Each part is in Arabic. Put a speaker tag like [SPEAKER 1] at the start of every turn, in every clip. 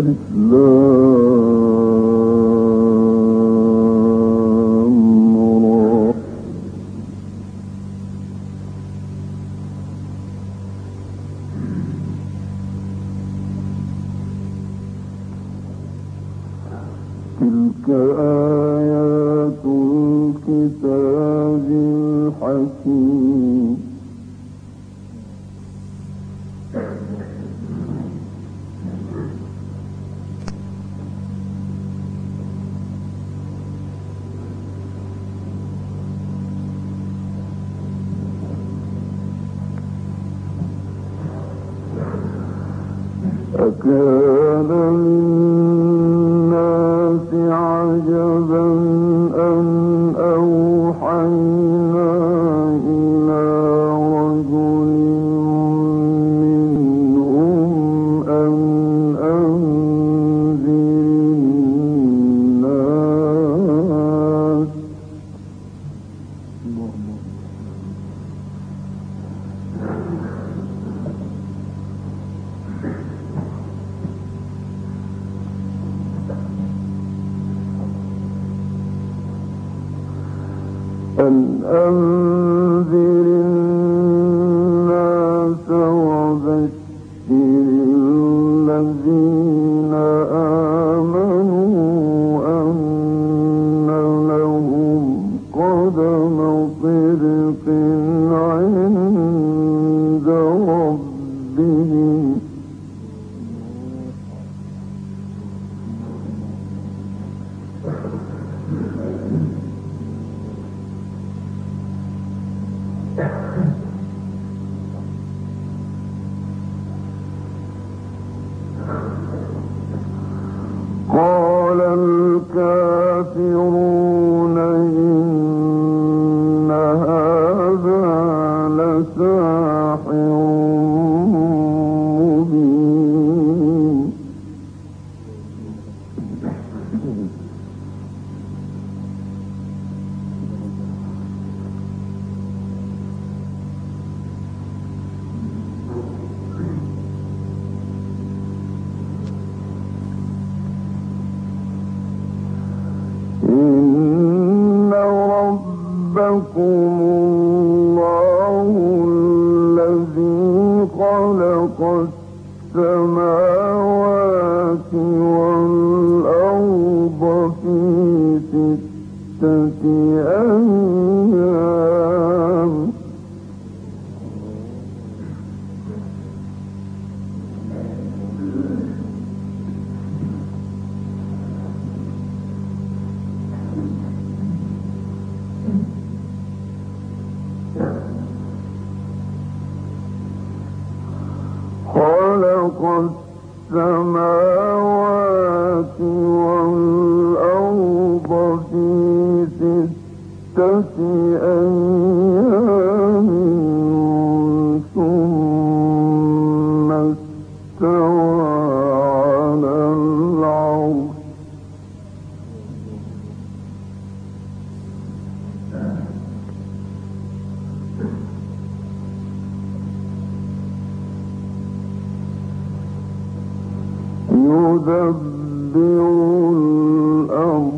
[SPEAKER 1] تلك آيات الكتاب الحكيم أكان للناس عجبا أن أوحينا إلى رجل منهم أن أنذر الناس وبشر الذين آمنوا أن لهم قدم صدق عند ربهم قال الكافرون إن هذا لساحر مبين إن ربكم الله الذي خلق السماوات والأرض في 6 أيام خلق السماوات والأرض في 6 أيام ثم استوى على العرش يدبر الأمر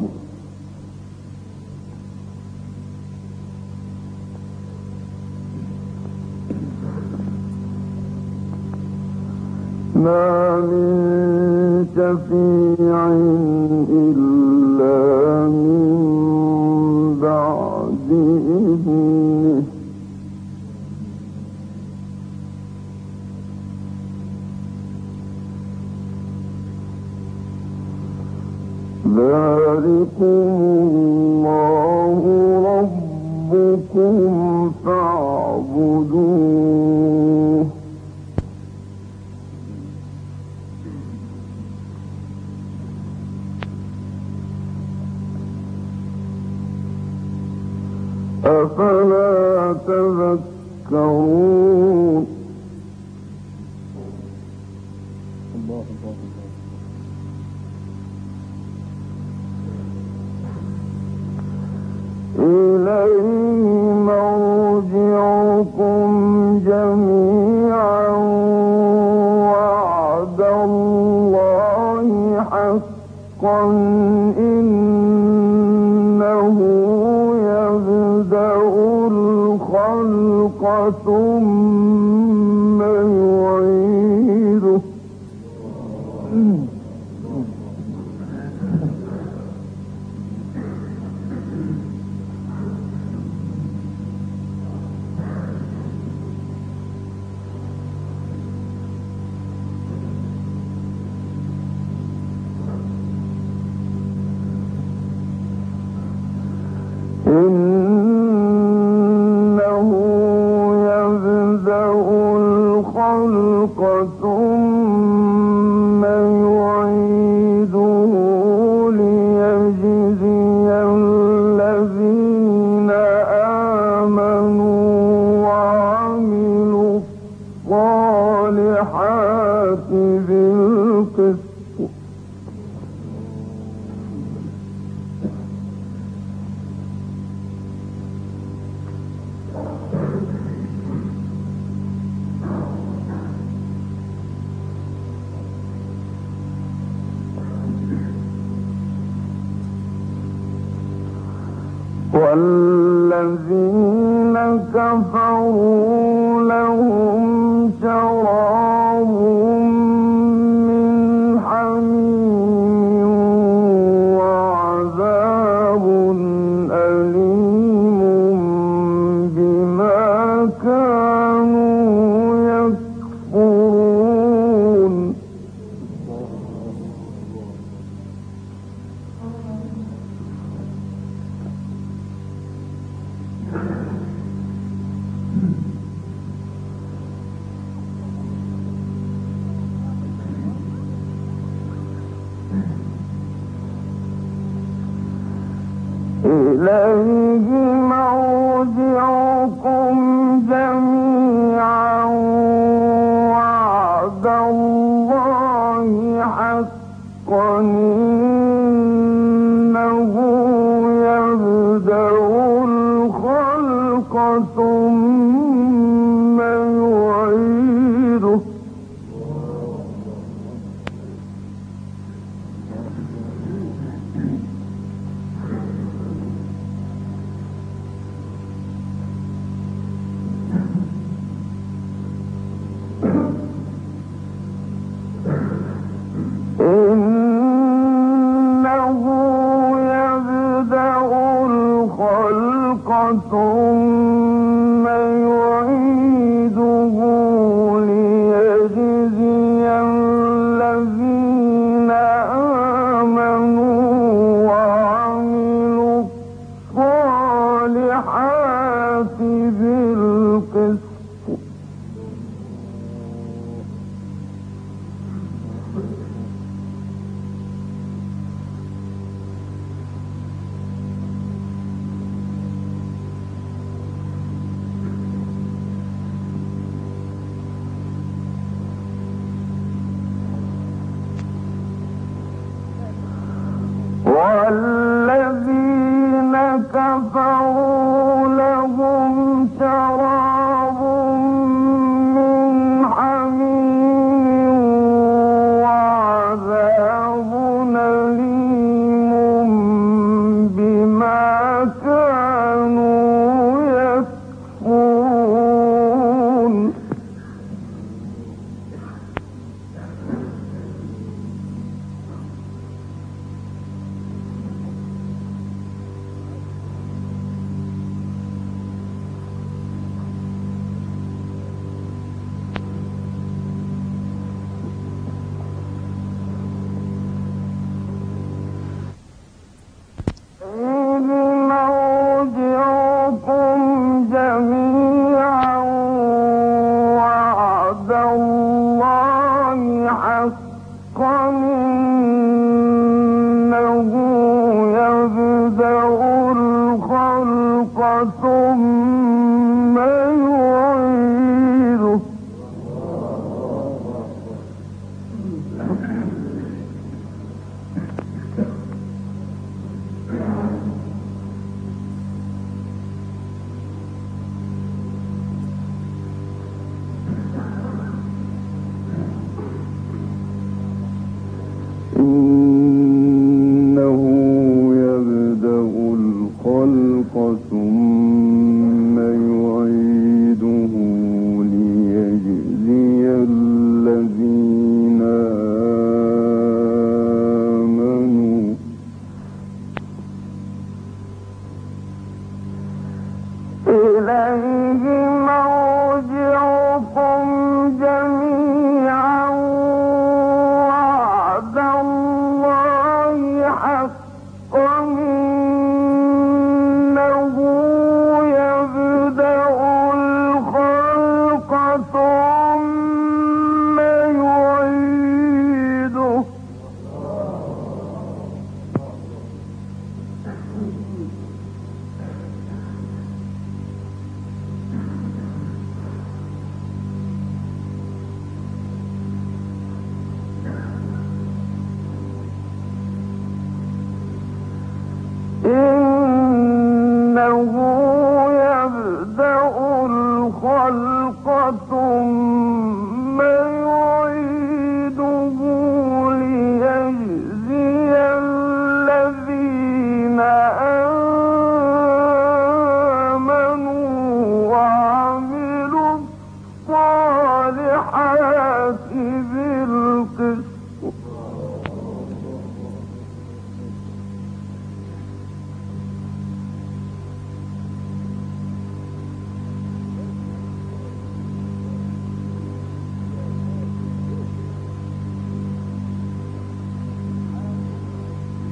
[SPEAKER 1] ما من شفيع إلا من بعد إذنه ذلكم الله ربكم فاعبدوه أفلا تذكرون إليه مرجعكم جميعا وعد الله حقا إنه يبدأ الخلق ثم يعيده إنه يبدأ الخلق ثم يعيده ليجزي الذين آمنوا وعملوا الصالحات بالقسط والذين كفروا لهم شراب من حميم وعذاب أليم بما كانوا يكفرون إليه مرجعكم جميعا وعد الله حقا إنه يبدأ الخلق ثم يعيده إنه يبدأ الخلق ثم يعيده ليجزي الذين آمنوا وعملوا الصالحات بالقسط والذين كفروا لهم شراب من حميم وعذاب أليم بما كانوا يكفرون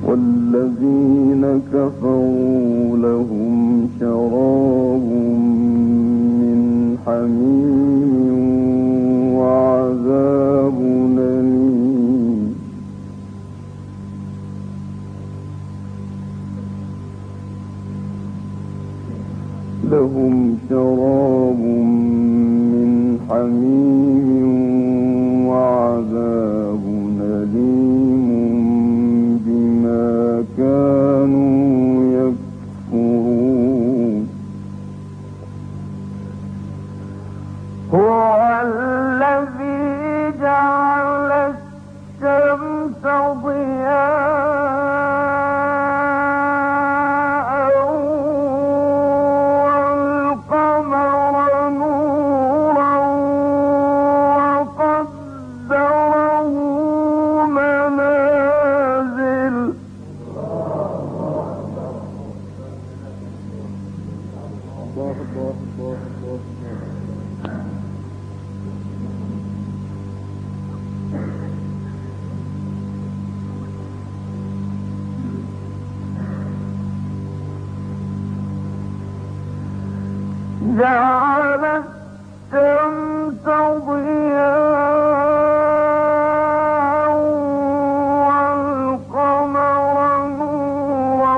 [SPEAKER 1] والذين كفروا لهم شراب من حميم وعذاب أليم لهم شراب من حميم وعذاب أليم بما كانوا يكفرون هو الذي جعل الشمس ضياء والقمر نورا وقدره منازل جعل الشمس ضياء والقمر نورا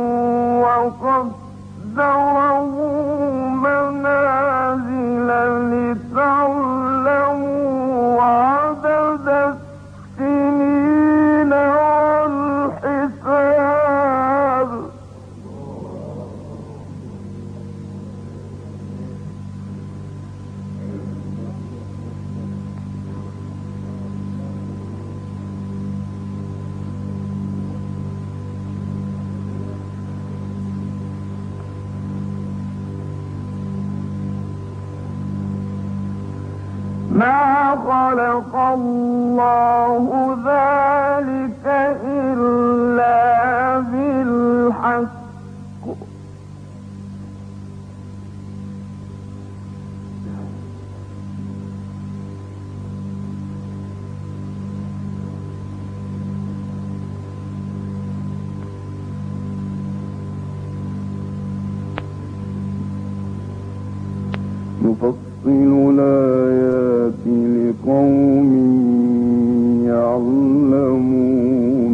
[SPEAKER 1] وقدره منازل لتعلموا عدد السنين والحساب ما خلق الله ذلك إلا بالحق يفصل الآيات لقوم يعلمون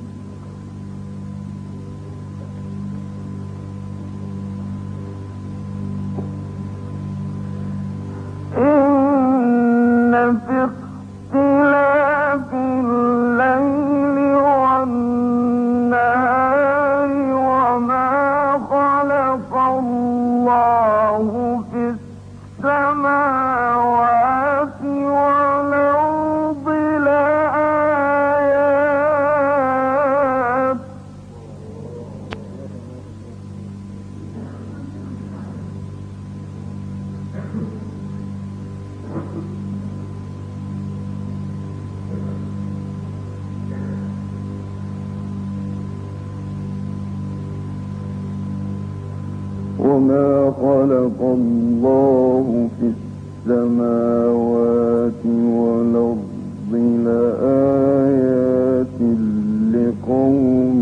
[SPEAKER 1] إن في اختلاف الليل والنهار وما خلق الله في السماوات والأرض لآيات وما خلق الله في السماوات والأرض لآيات لقوم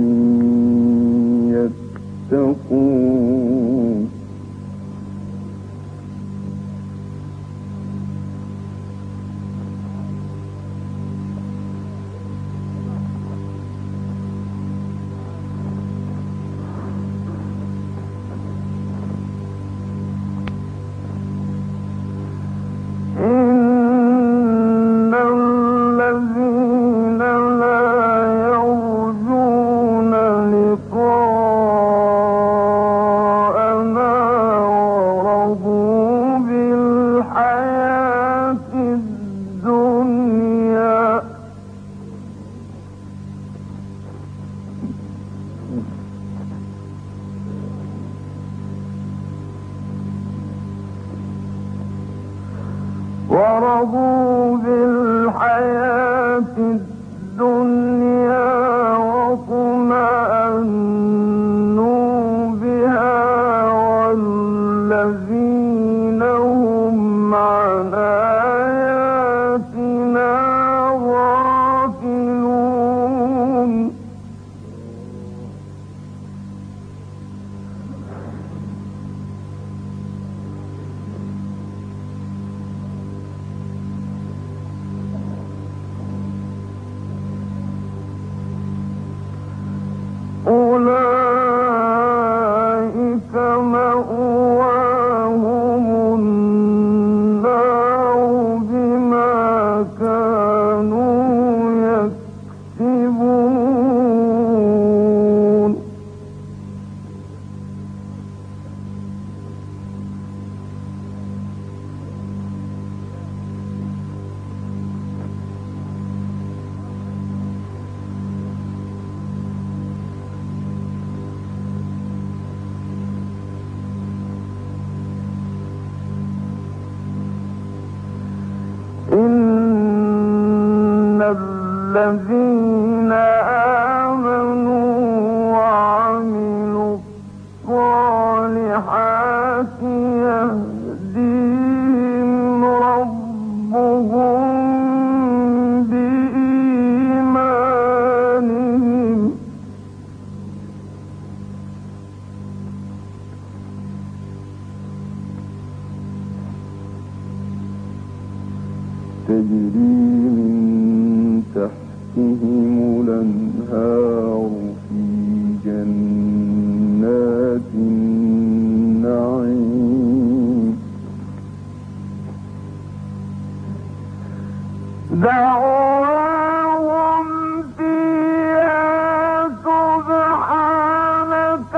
[SPEAKER 1] يتقون إن الذين لا يرجون لقاءنا ورضوا بالحياة الدنيا واطمأنوا بها والذين هم عن آياتنا غافلون الذين آمنوا وعملوا الصالحات يهديهم ربهم بإيمانهم تجري من تحتهم الأنهار في جنات النعيم دعواهم فيها سبحانك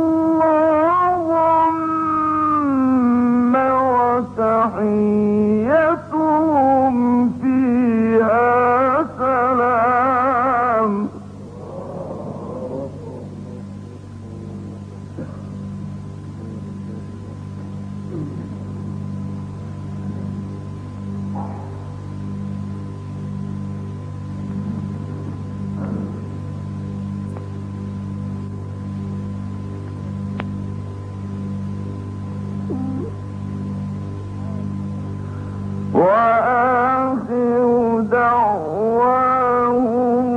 [SPEAKER 1] اللهم وتحيتهم فيها سلام وآخر دعواهم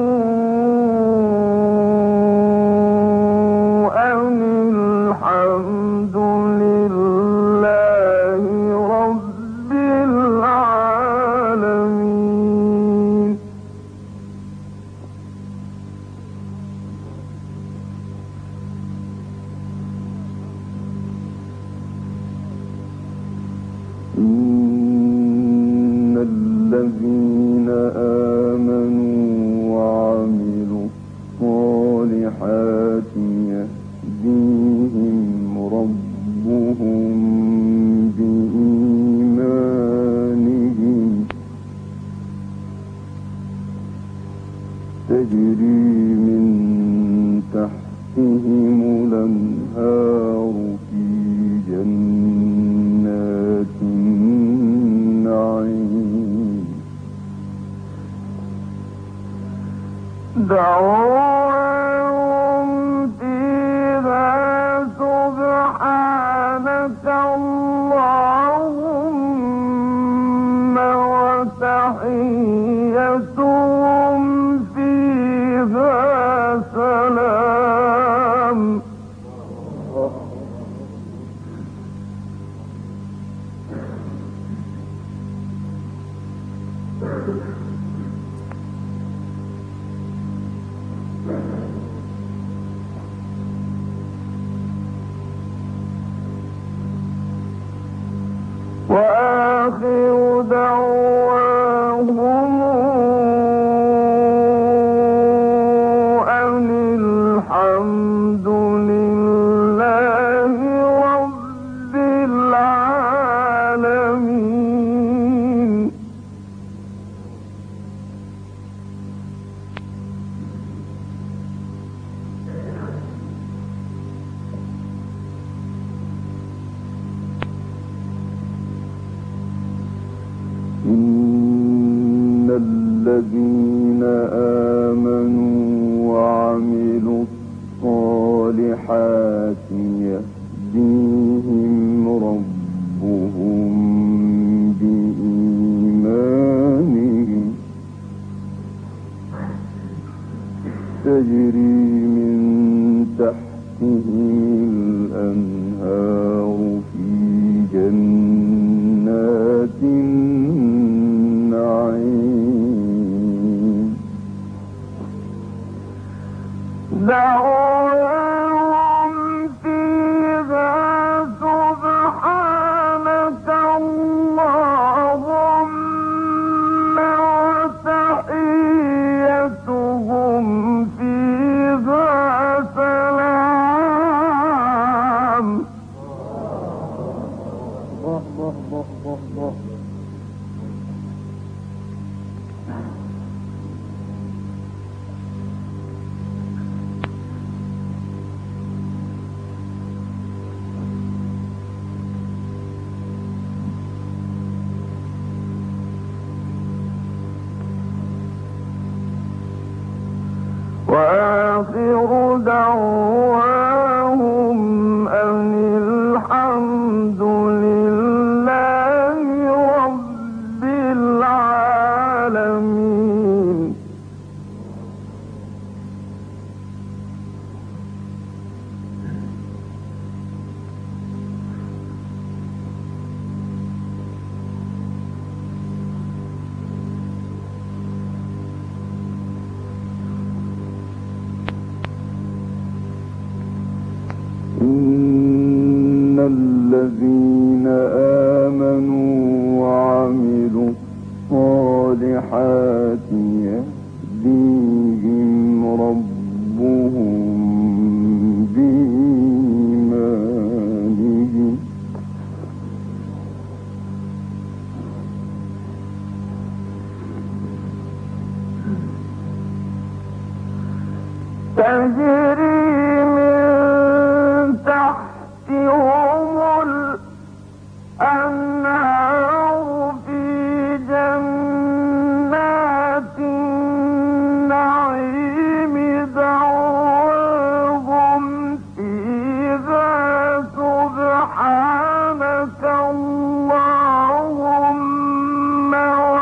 [SPEAKER 1] أن الحمد لله رب العالمين إن الذين آمنوا وعملوا الصالحات يهديهم ربهم بإيمانهم تجري من تحتهم الأنهار في جنات النعيم دعواهم فيها سبحانك اللهم وتحيتهم فيها سلام وآخر دعواهم أن الحمد لله رب العالمين إن الذين آمنوا وعملوا الصالحات يهديهم ربهم بإيمانهم تجري من تحتهم الأنهار في جنات النعيم دعواهم فيها سبحانك اللهم وتحيتهم فيها سلام وآخر دعواهم أن الحمد لله رب العالمين. إن الذين آمنوا وعملوا الصالحات يهديهم ربهم بإيمانهم تجري تحتهم الأنهار في جنات النعيم دعواهم فيها سبحانك اللهم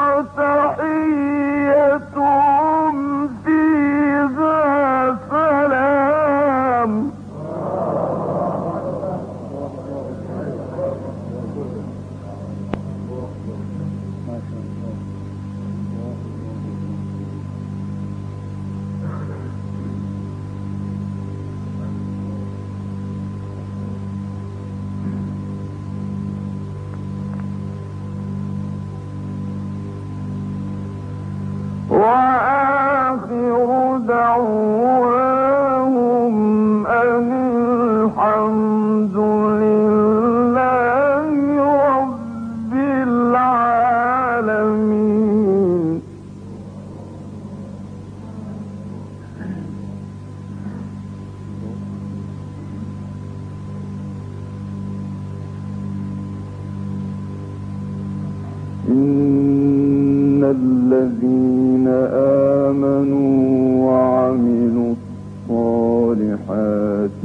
[SPEAKER 1] وتحيتهم فيها سلام. وآخر دعواهم أن الحمد لله رب العالمين. إن الذين آمنوا وعملوا الصالحات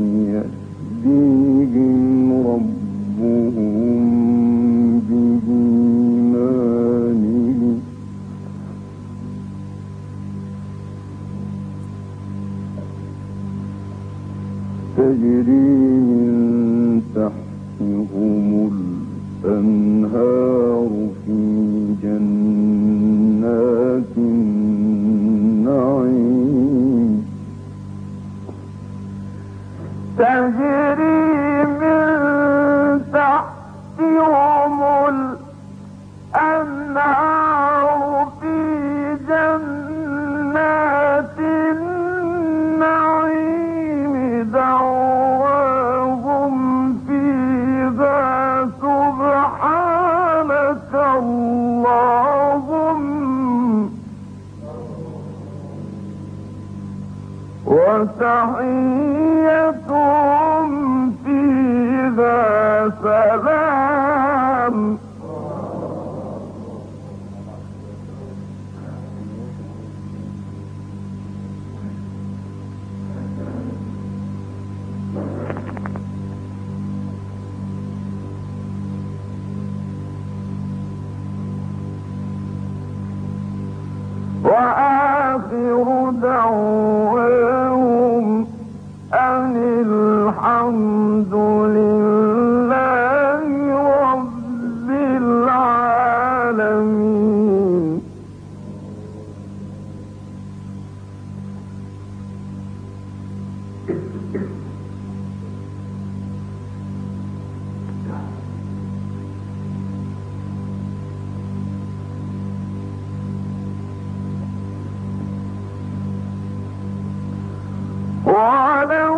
[SPEAKER 1] يهديهم ربهم بإيمانهم تجري من تحتهم الأنهار في جنات النعيم تجري من تحتهم الأنهار في جنات النعيم دعواهم فيها سبحانك اللهم وتحيتهم فيها سلام. وآخر دعواهم أن الحمد لله رب العالمين. ولو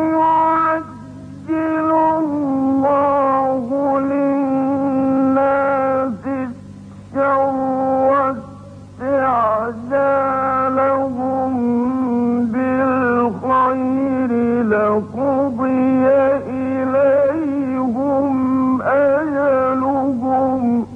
[SPEAKER 1] يعجل الله للناس الشر استعجالهم بالخير لقضي إليهم أجلهم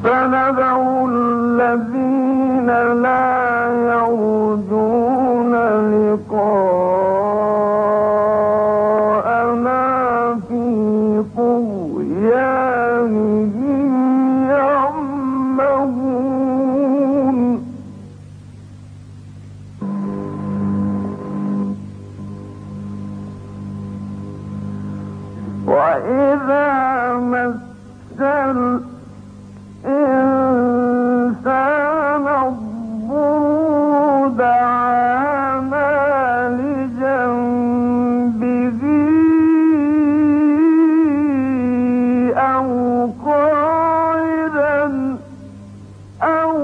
[SPEAKER 1] فنذر الذين لا يرجون لقاءنا في طغيانهم يعمهون وإذا مس الإنسان الضر دعانا لجنبه أو قاعدا أو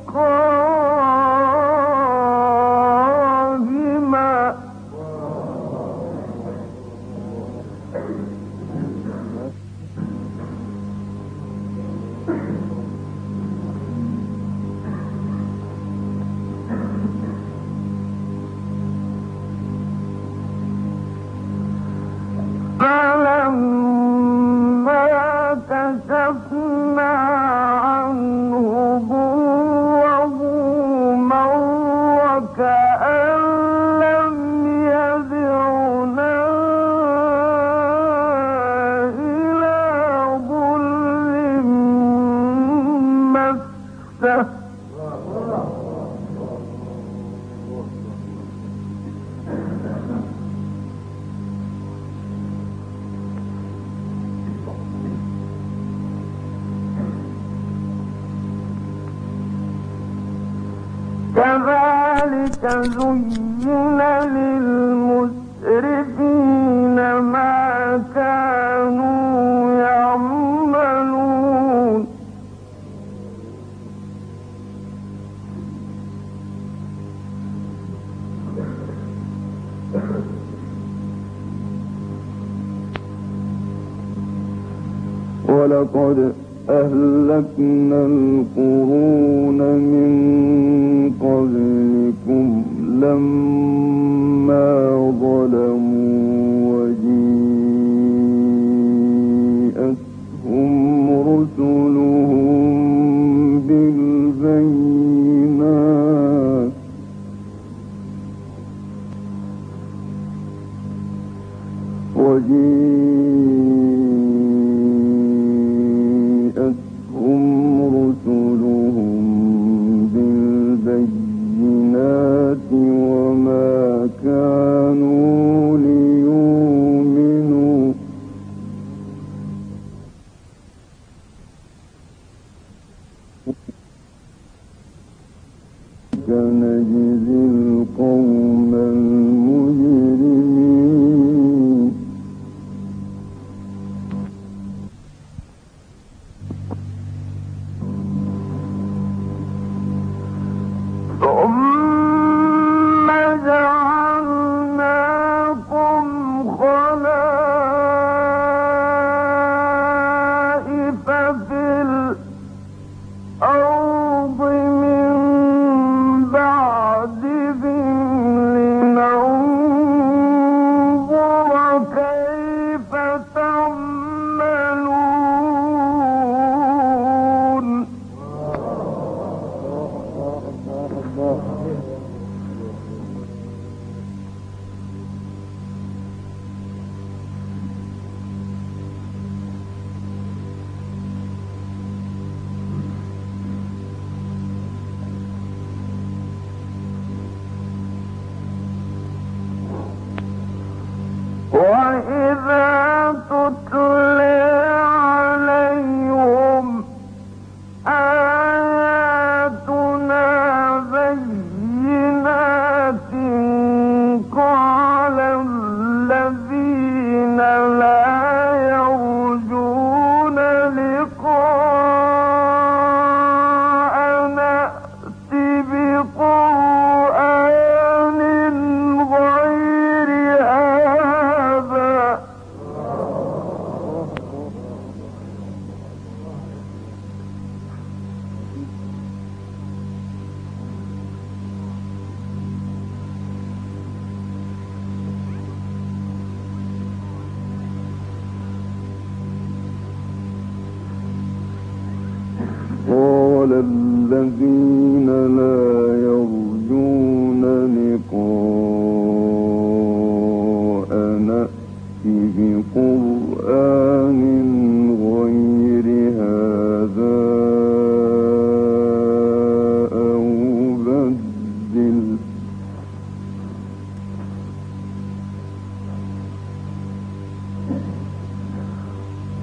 [SPEAKER 1] قائما فلما كشفنا عنه ضره مر كأن لم يدعنا إلى ضر مسه كذلك زين للمسرفين ما كانوا يعملون ولقد أهلكنا القرون من قبلكم لما ظلموا وجيءتهم رسلهم بالبينات وما كانوا ليؤمنوا كنجزي القوم المجرمين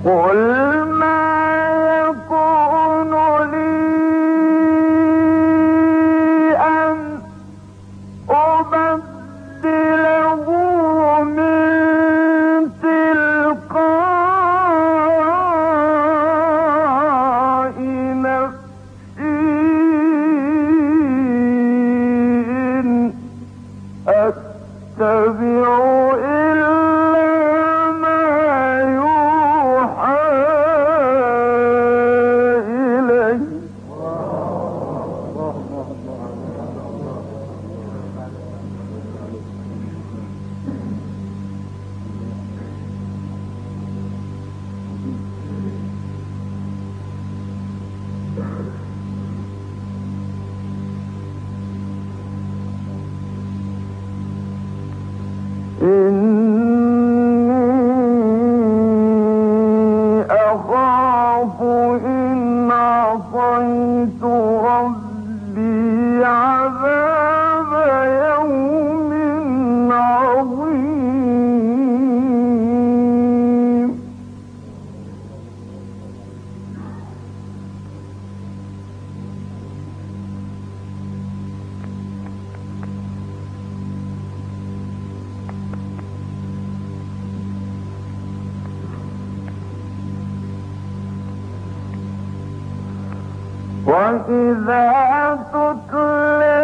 [SPEAKER 1] وإذا تتلى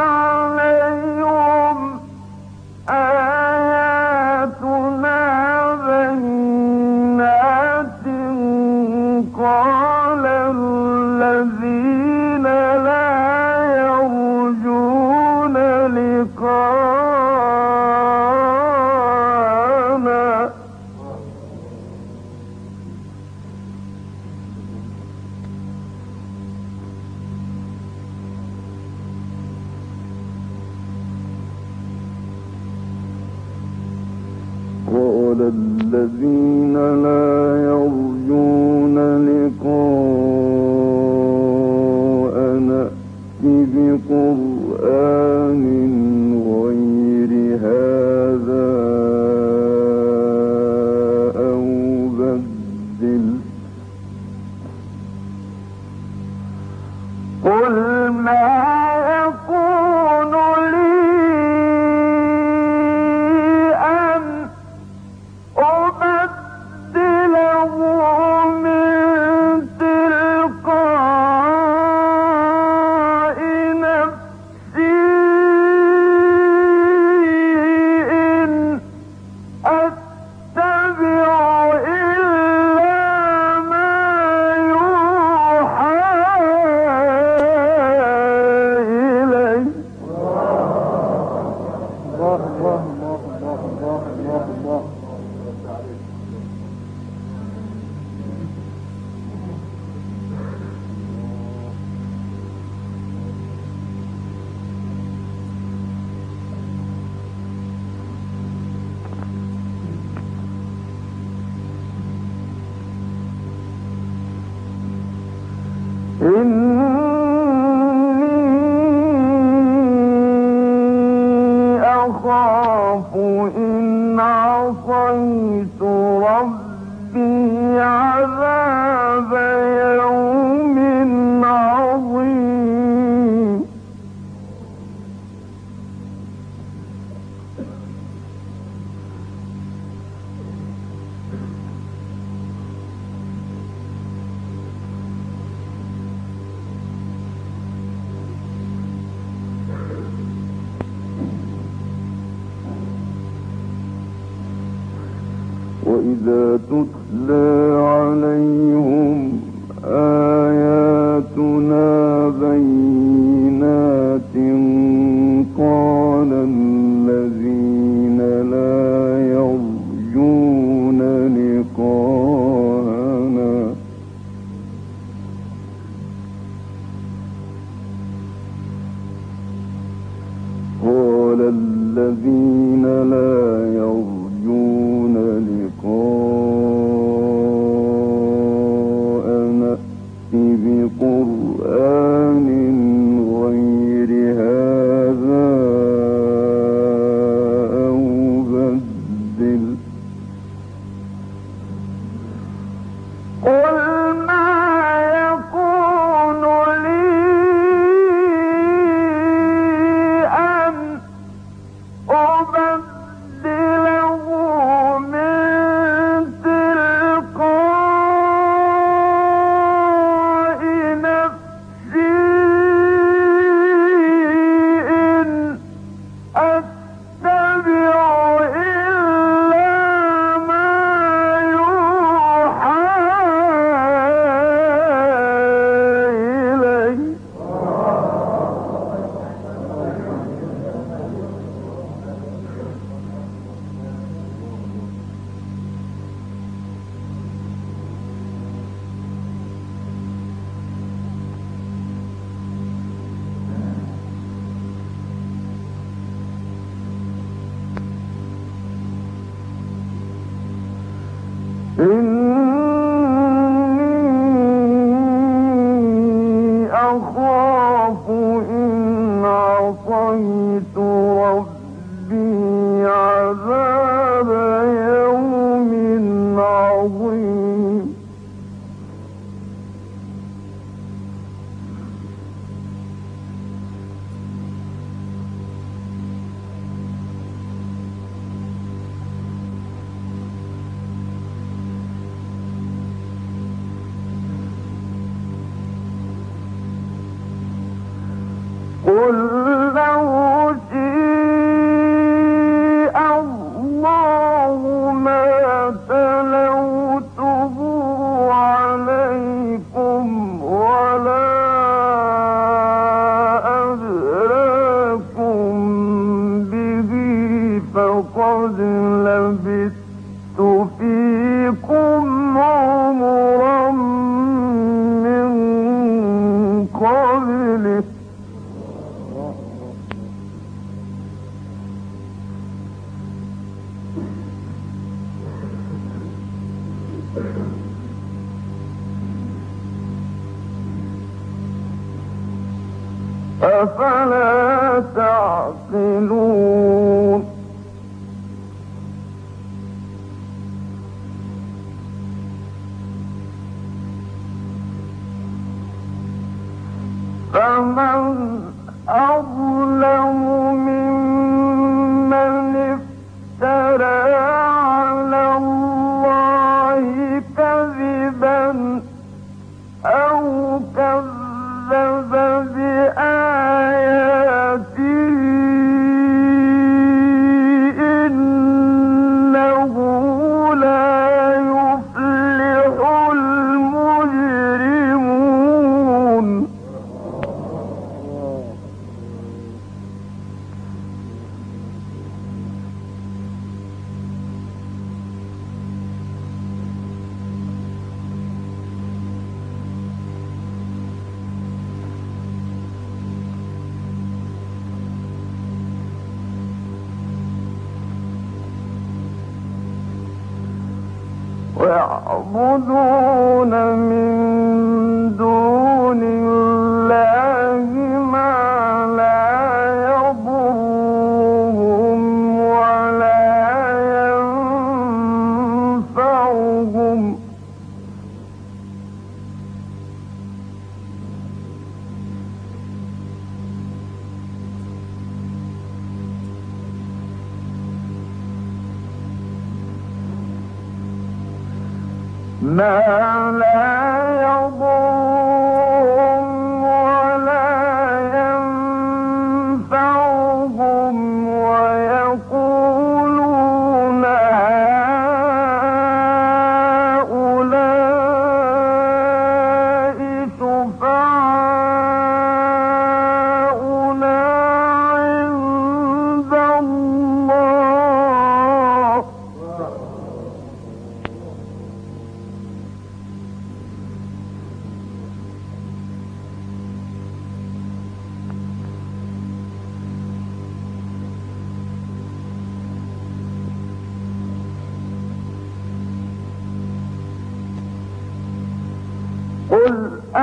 [SPEAKER 1] عليهم آياتنا بينات قال الذين لا يرجون لقاءنا الذين لا يرجون لقاءنا ائت بقرآن غير هذا أو بدل قل ما يكون لي أخاف إن عصيت ربي عذاب يوم عظيم وإذا تتلى عليهم آياتنا بينات قال الذين لا يرجون لقاءنا قال الذين لا يرجون لقاءنا ائت بقرآن غير هذا أو بدل فقد لبثت فيكم عمرا من قبله أفلا تعقلون فمن أظلم ممن افترى على الله كذبا أو كذب بآياته إنه لا يفلح المجرمون ويعبدون من دون الله ما لا يضرهم ولا ينفعهم ما لا يضرهم ولا ينفعهم ويقولون هؤلاء شفعاؤنا عند الله قل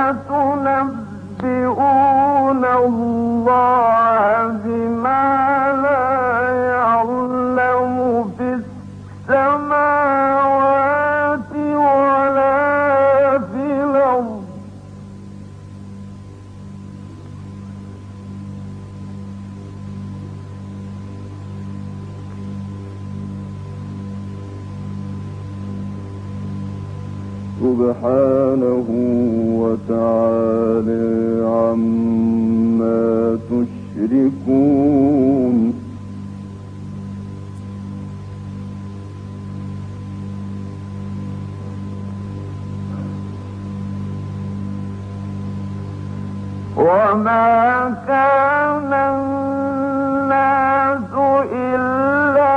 [SPEAKER 1] أتنبئون الله بما لا يعلم في السماوات ولا في الأرض سبحانه وتعالى عما تشركون وما كان الناس إلا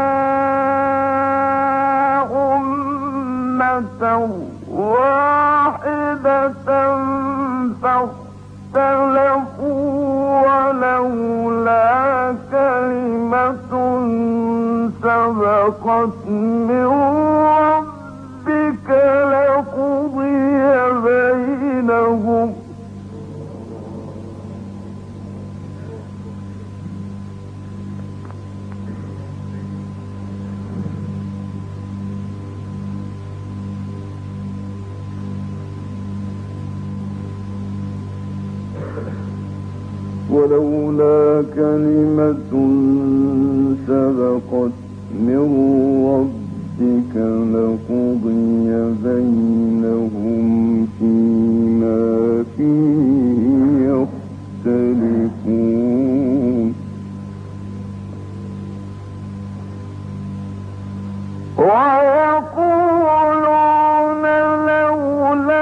[SPEAKER 1] أمة واحدة فاختلفوا ولولا كلمة سبقت من ربك لقضي بينهم ولولا كلمة سبقت من ربك لقضي بينهم فيما فيه يختلفون ويقولون لولا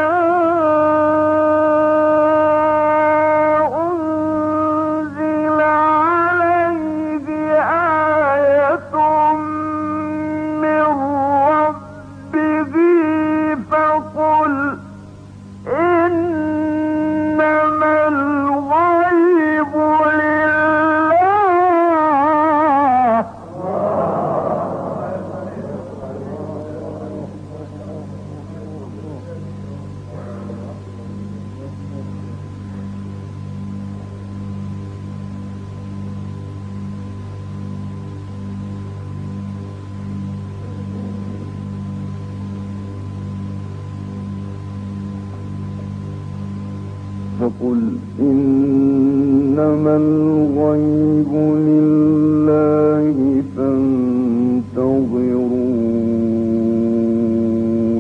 [SPEAKER 1] أنزل عليه آية فقل إنما الغيب لله فانتظروا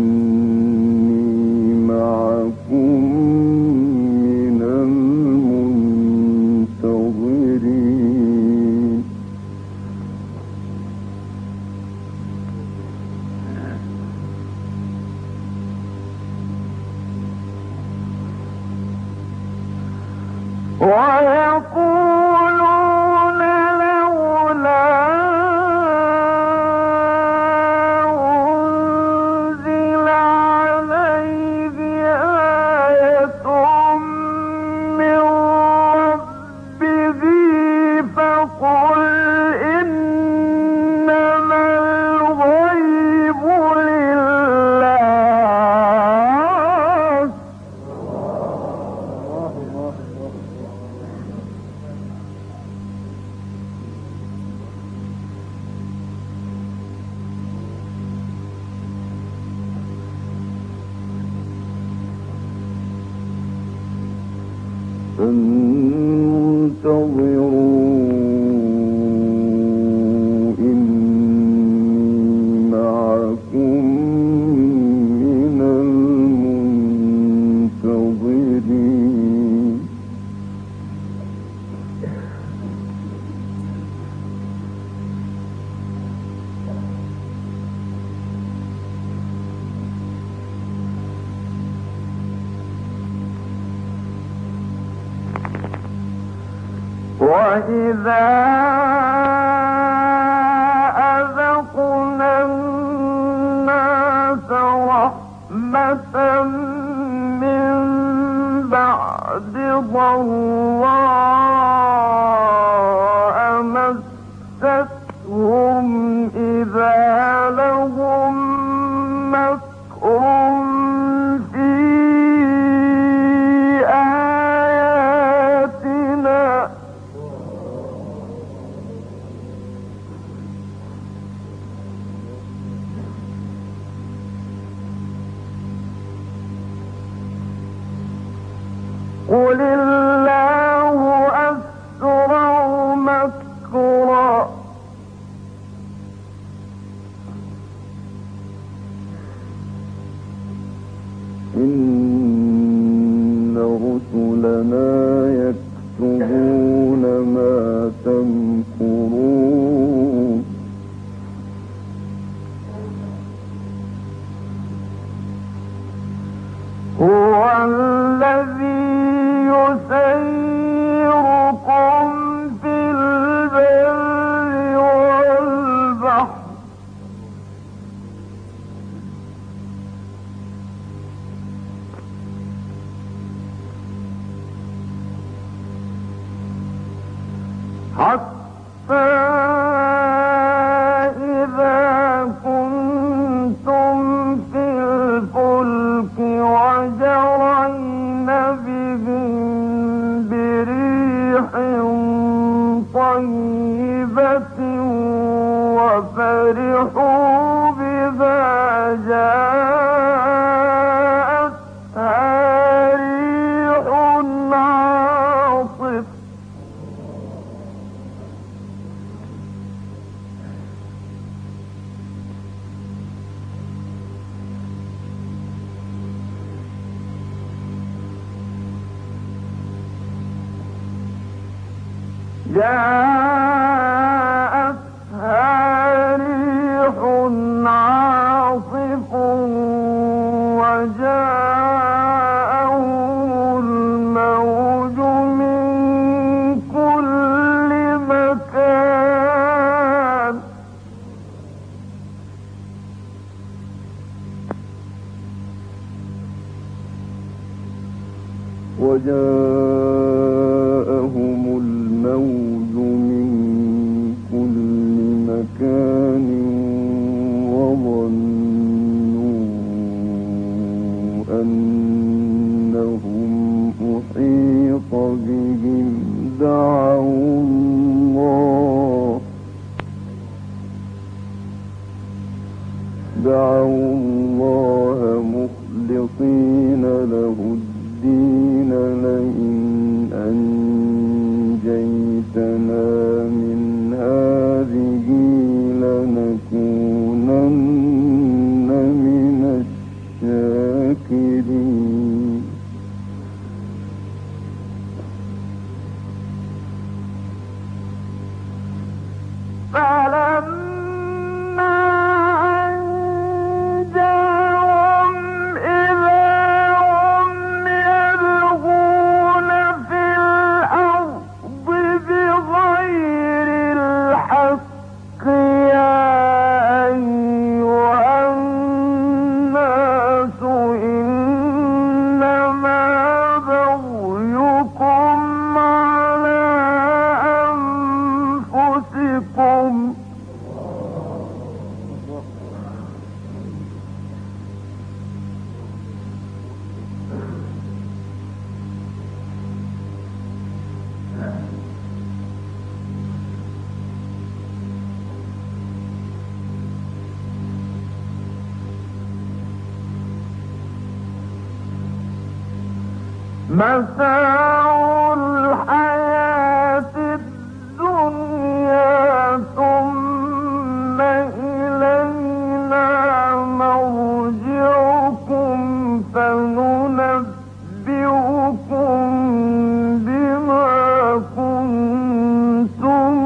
[SPEAKER 1] إني معكم من المنتظرين. ويقولون لولا أنزل عليه آية من ربه فقل إنما الغيب لله. فانتظروا إني معكم من المنتظرين. وإذا أذقنا الناس رحمة من بعد ضراء مستهم إذا لهم مكر في آياتنا قل الله أسرع مكرا إن رسلنا يكتبون ما تمكرون. هو الذي يسيركم في البر والبحر حتى إذا كنتم في الفلك وجرين بهم بريح طيبة وفرحوا بما جاءتها ريح عاصف وجاءهم الموج من كل مكان وجاءهم الموج من كل مكان وظنوا أنهم أحيط بهم دعوا الله مخلصين له الدين الذين لئن أنجيتنا من هذه لنكونن من الشاكرين متاع الحياة الدنيا ثم إلينا مرجعكم فننبئكم بما كنتم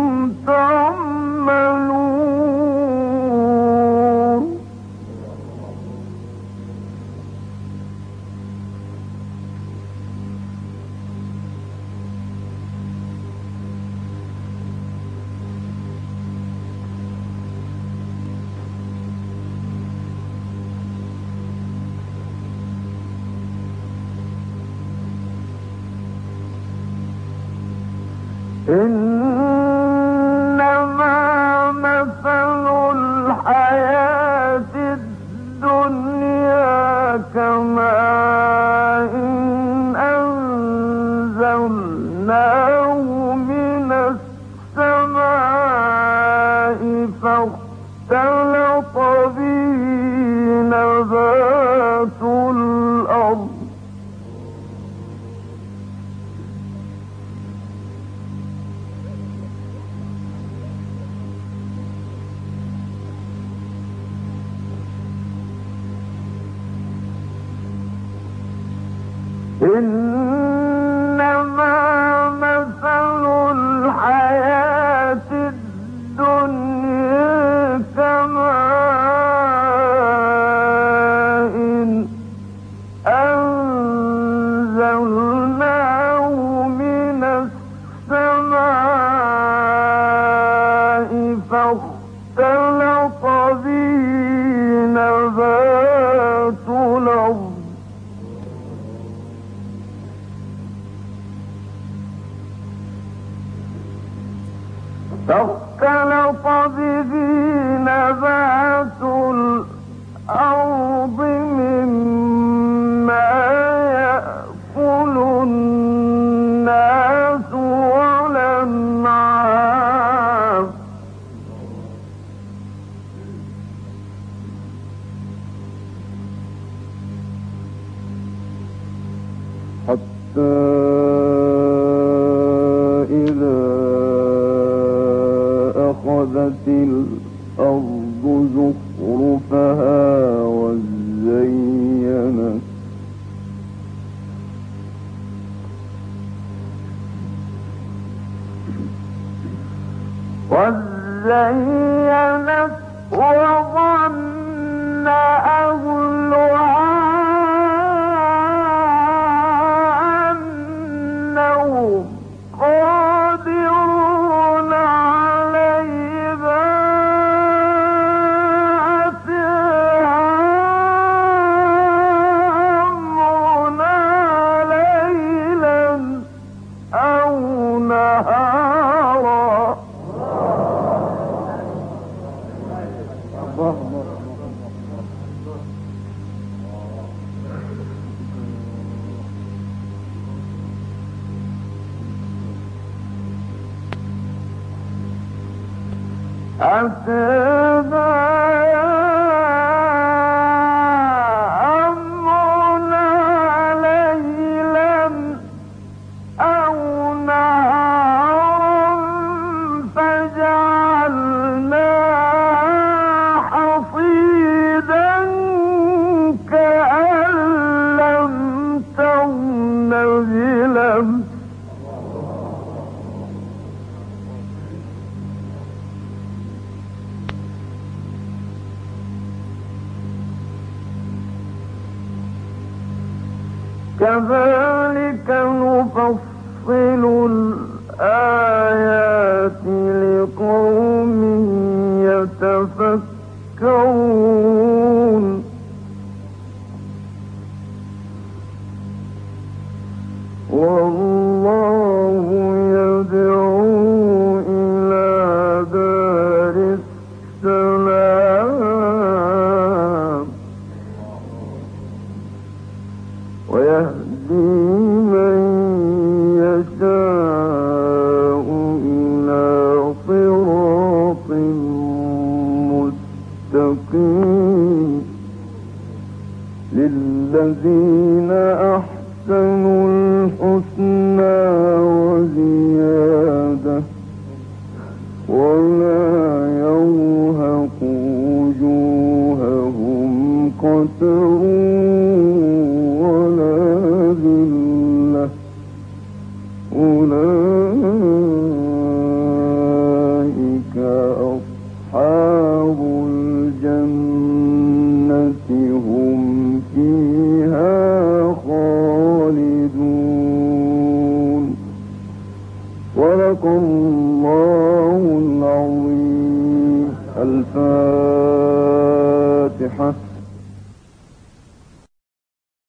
[SPEAKER 1] تعملون إنما مثل الحياة الدنيا كماء أنزلناه من السماء فاختلط به نبات الأرض إنما مثل الحياة الدنيا كماء أنزلناه من السماء فاختلط به نبات الأرض فاختلط به نبات الأرض مما يأكل الناس والأنعام حتى أخذت الأرض زخرفها وزينت وظن أهلها أنهم قادرون عليها أتاها أمرنا ليلا أو نهارا أتانا أمرنا ليلا كذلك نفصل الآيات لقوم يتفكرون والله يدعو إلى دار السلام ويهدي من يشاء إلى صراط مستقيم للذين أحسنوا الحسنى وزيادة ولا يرهق وجوههم قتر ولا ذلة أولئك أصحاب الجنة هم فيها خالدون. صدق الله